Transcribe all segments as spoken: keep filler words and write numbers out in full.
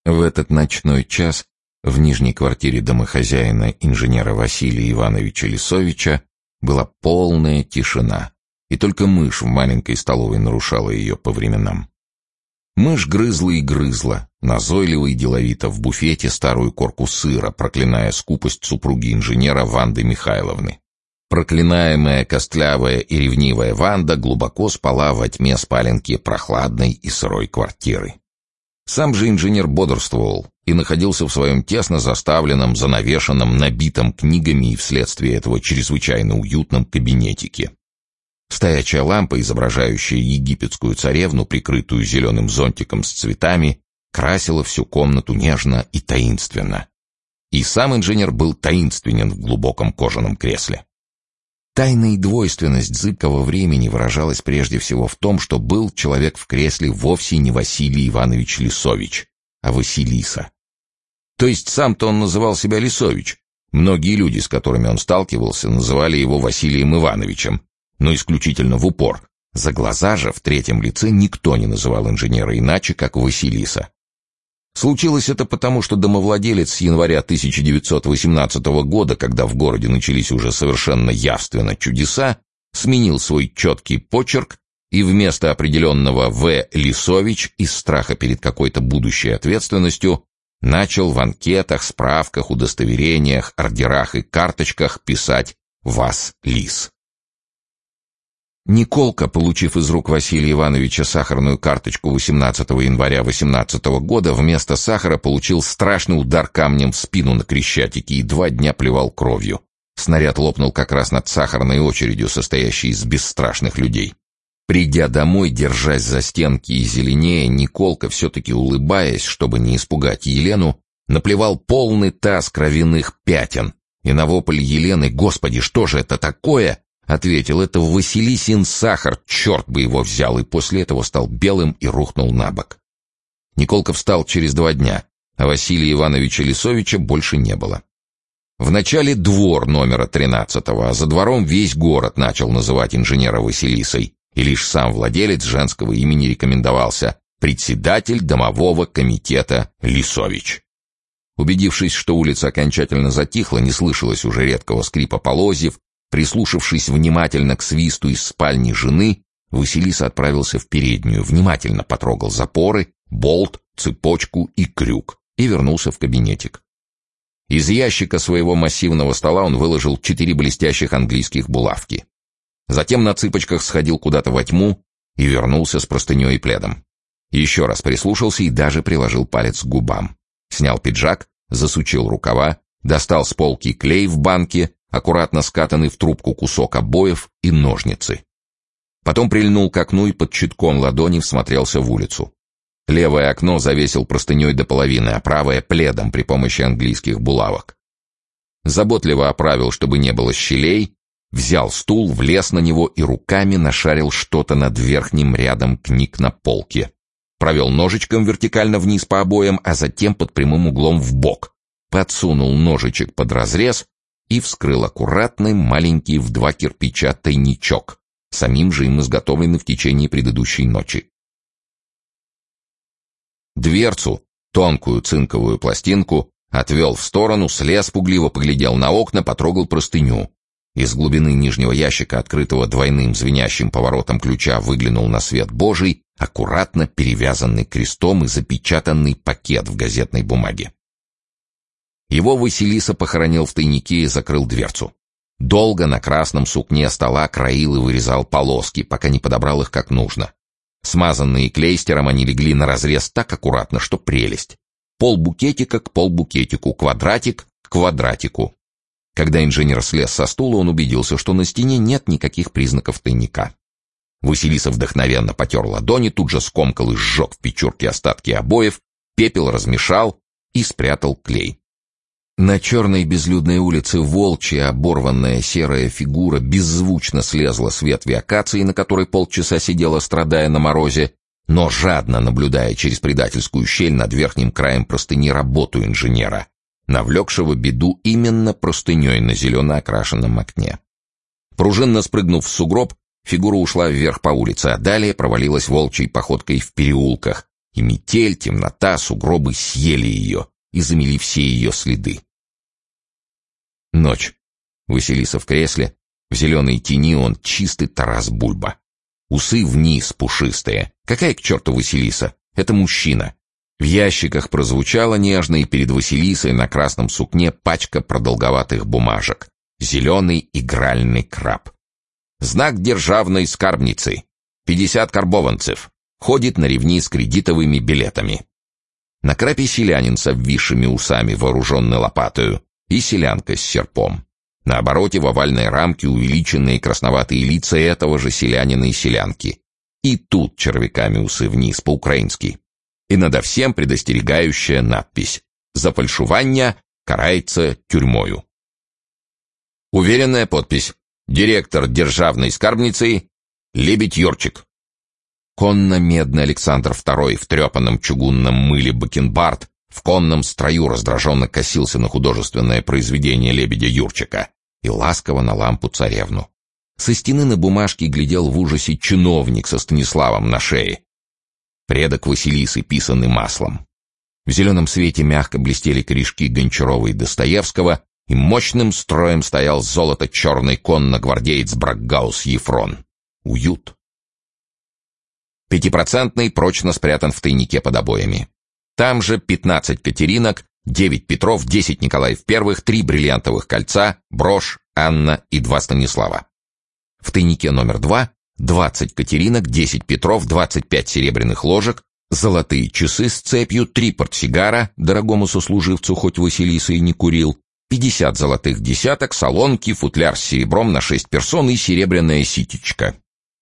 В этот ночной час в нижней квартире домохозяина инженера Василия Ивановича Лисовича была полная тишина, и только мышь в маленькой столовой нарушала ее по временам. Мышь грызла и грызла, назойливо и деловито, в буфете старую корку сыра, проклиная скупость супруги инженера Ванды Михайловны. Проклинаемая, костлявая и ревнивая Ванда глубоко спала во тьме спаленки прохладной и сырой квартиры. Сам же инженер бодрствовал и находился в своем тесно заставленном, занавешенном, набитом книгами и вследствие этого чрезвычайно уютном кабинетике. Стоячая лампа, изображающая египетскую царевну, прикрытую зеленым зонтиком с цветами, красила всю комнату нежно и таинственно. И сам инженер был таинственен в глубоком кожаном кресле. Тайна и двойственность зыбкого времени выражалась прежде всего в том, что был человек в кресле вовсе не Василий Иванович Лисович, а Василиса. То есть сам-то он называл себя Лисович. Многие люди, с которыми он сталкивался, называли его Василием Ивановичем, но исключительно в упор. За глаза же в третьем лице никто не называл инженера иначе, как Василиса. Случилось это потому, что домовладелец с января тысяча девятьсот восемнадцатого года, когда в городе начались уже совершенно явственно чудеса, сменил свой четкий почерк и вместо определенного В. Лисович из страха перед какой-то будущей ответственностью начал в анкетах, справках, удостоверениях, ордерах и карточках писать «Вас Лис». Николка, получив из рук Василия Ивановича сахарную карточку восемнадцатого января восемнадцатого года, вместо сахара получил страшный удар камнем в спину на Крещатике и два дня плевал кровью. Снаряд лопнул как раз над сахарной очередью, состоящей из бесстрашных людей. Придя домой, держась за стенки и зеленея, Николка, все-таки улыбаясь, чтобы не испугать Елену, наплевал полный таз кровяных пятен, и на вопль Елены «Господи, что же это такое?» ответил: «Это Василисин сахар, черт бы его взял», и после этого стал белым и рухнул на бок. Николка встал через два дня, а Василия Ивановича Лисовича больше не было. Вначале двор номера тринадцатого, а за двором весь город начал называть инженера Василисой, и лишь сам владелец женского имени рекомендовался: председатель домового комитета Лисович. Убедившись, что улица окончательно затихла, не слышалось уже редкого скрипа полозьев, прислушавшись внимательно к свисту из спальни жены, Василиса отправился в переднюю, внимательно потрогал запоры, болт, цепочку и крюк и вернулся в кабинетик. Из ящика своего массивного стола он выложил четыре блестящих английских булавки. Затем на цыпочках сходил куда-то во тьму и вернулся с простыней и пледом. Еще раз прислушался и даже приложил палец к губам. Снял пиджак, засучил рукава, достал с полки клей в банке, аккуратно скатанный в трубку кусок обоев и ножницы. Потом прильнул к окну и под щитком ладони всмотрелся в улицу. Левое окно завесил простыней до половины, а правое — пледом при помощи английских булавок. Заботливо оправил, чтобы не было щелей, взял стул, влез на него и руками нашарил что-то над верхним рядом книг на полке. Провел ножичком вертикально вниз по обоям, а затем под прямым углом в бок. Подсунул ножичек под разрез и вскрыл аккуратный маленький в два кирпича тайничок, самим же им изготовленный в течение предыдущей ночи. Дверцу, тонкую цинковую пластинку, отвел в сторону, слез пугливо, поглядел на окна, потрогал простыню. Из глубины нижнего ящика, открытого двойным звенящим поворотом ключа, выглянул на свет Божий аккуратно перевязанный крестом и запечатанный пакет в газетной бумаге. Его Василиса похоронил в тайнике и закрыл дверцу. Долго на красном сукне стола кроил и вырезал полоски, пока не подобрал их как нужно. Смазанные клейстером, они легли на разрез так аккуратно, что прелесть. Полбукетика к полбукетику, квадратик к квадратику. Когда инженер слез со стула, он убедился, что на стене нет никаких признаков тайника. Василиса вдохновенно потер ладони, тут же скомкал и сжег в печурке остатки обоев, пепел размешал и спрятал клей. На черной безлюдной улице волчья оборванная серая фигура беззвучно слезла с ветви акации, на которой полчаса сидела, страдая на морозе, но жадно наблюдая через предательскую щель над верхним краем простыни работу инженера, навлекшего беду именно простыней на зелено окрашенном окне. Пружинно спрыгнув в сугроб, фигура ушла вверх по улице, а далее провалилась волчьей походкой в переулках, И метель, темнота, сугробы съели ее и замели все ее следы. Ночь. Василиса в кресле, в зеленой тени он чистый Тарас Бульба. Усы вниз, пушистые. Какая к черту Василиса? Это мужчина. В ящиках прозвучала нежно, и перед Василисой на красном сукне пачка продолговатых бумажек. Зеленый игральный краб. Знак державной скарбницы. Пятьдесят карбованцев. Ходит на ревни с кредитовыми билетами. На крапе селянин с обвисшими усами, вооруженный лопатою, и селянка с серпом. На обороте в овальной рамке увеличенные красноватые лица этого же селянина и селянки. И тут червяками усы вниз, по-украински. И надо всем предостерегающая надпись: «За фальшування карается тюрьмою». Уверенная подпись: «Директор державной скарбницы Лебедь Юрчик». Конно-медный Александр второй в трепанном чугунном мыле бакенбард в конном строю раздраженно косился на художественное произведение Лебедя Юрчика и ласково на лампу-царевну. Со стены на бумажке глядел в ужасе чиновник со Станиславом на шее. Предок Василисы, писанный маслом. В зеленом свете мягко блестели корешки Гончарова и Достоевского, и мощным строем стоял золото-черный конно-гвардеец Бракгаус Ефрон. Уют. Пятипроцентный прочно спрятан в тайнике под обоями. Там же пятнадцать Катеринок, девять Петров, десять Николаев первых, три бриллиантовых кольца, брошь, Анна и два Станислава. В тайнике номер два двадцать Катеринок, десять Петров, двадцать пять серебряных ложек, золотые часы с цепью, три портсигара, дорогому сослуживцу, хоть Василиса и не курил, пятьдесят золотых десяток, солонки, футляр с серебром на шесть персон и серебряная ситечка.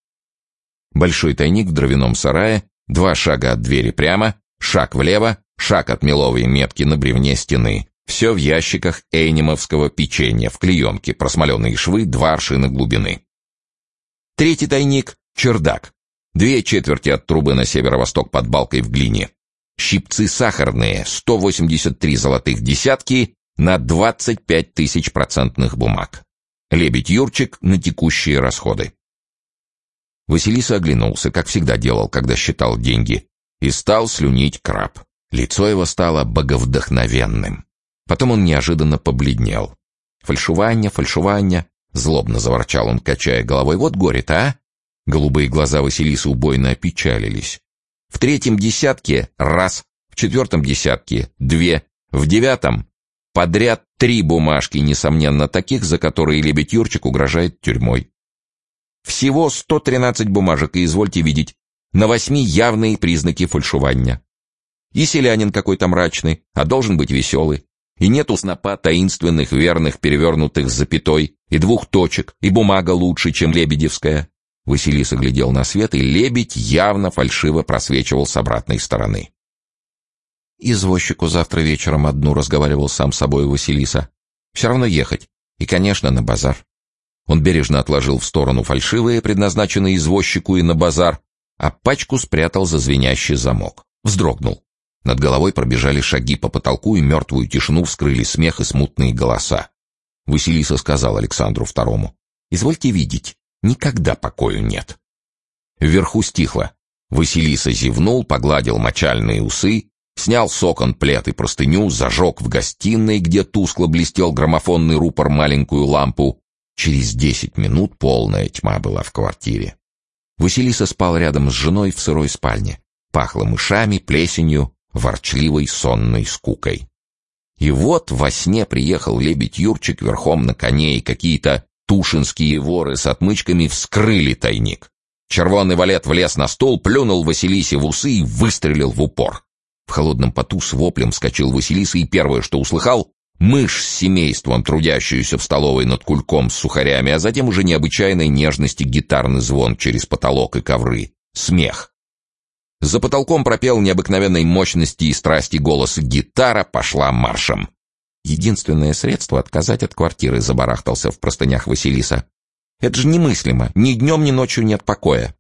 Большой тайник в дровяном сарае, два шага от двери прямо, шаг влево, шаг от меловой метки на бревне стены. Все в ящиках эйнемовского печенья, в клеенке, просмоленные швы, два аршина глубины. Третий тайник — чердак. Две четверти от трубы на северо-восток под балкой в глине. Щипцы сахарные, сто восемьдесят три золотых десятки на двадцать пять тысяч процентных бумаг. Лебедь Юрчик на текущие расходы. Василиса оглянулся, как всегда делал, когда считал деньги, и стал слюнить краб. Лицо его стало боговдохновенным. Потом он неожиданно побледнел. «Фальшивание, фальшивание!» — злобно заворчал он, качая головой. «Вот горе-то, а!» Голубые глаза Василисы убойно опечалились. В третьем десятке — раз, в четвертом десятке — две, в девятом — подряд три бумажки, несомненно, таких, за которые Лебедь Юрчик угрожает тюрьмой. Всего сто тринадцать бумажек, и извольте видеть, на восьми явные признаки фальшивания. И селянин какой-то мрачный, а должен быть веселый. И нету снопа таинственных, верных, перевернутых с запятой, и двух точек, и бумага лучше, чем лебедевская. Василиса глядел на свет, и лебедь явно фальшиво просвечивал с обратной стороны. «Извозчику завтра вечером одну», — разговаривал сам с собой Василиса. «Все равно ехать. И, конечно, на базар». Он бережно отложил в сторону фальшивые, предназначенные извозчику и на базар, а пачку спрятал за звенящий замок. Вздрогнул. Над головой пробежали шаги по потолку, и мертвую тишину вскрыли смех и смутные голоса. Василиса сказал Александру второму: «Извольте видеть, никогда покою нет». Вверху стихло. Василиса зевнул, погладил мочальные усы, снял с окон плед и простыню, зажег в гостиной, где тускло блестел граммофонный рупор, маленькую лампу. Через десять минут полная тьма была в квартире. Василиса спал рядом с женой в сырой спальне. Пахло мышами, плесенью, ворчливой сонной скукой. И вот во сне приехал Лебедь Юрчик верхом на коне, и какие-то тушинские воры с отмычками вскрыли тайник. Червоный валет влез на стол, плюнул Василисе в усы и выстрелил в упор. В холодном поту с воплем вскочил Василиса, и первое, что услыхал — мышь с семейством, трудящуюся в столовой над кульком с сухарями, а затем уже необычайной нежности гитарный звон через потолок и ковры. Смех. За потолком пропел необыкновенной мощности и страсти голос, гитара пошла маршем. Единственное средство — отказать от квартиры, забарахтался в простынях Василиса. Это же немыслимо, ни днем, ни ночью нет покоя.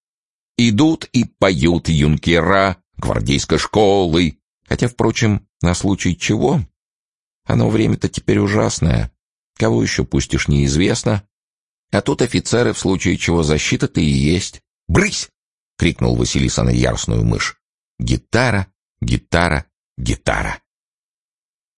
Идут и поют юнкера гвардейской школы, хотя, впрочем, на случай чего? Оно время-то теперь ужасное. Кого еще пустишь, неизвестно. А тут офицеры, в случае чего защита-то и есть. «Брысь!» — крикнул Василиса на яростную мышь. Гитара, гитара, гитара.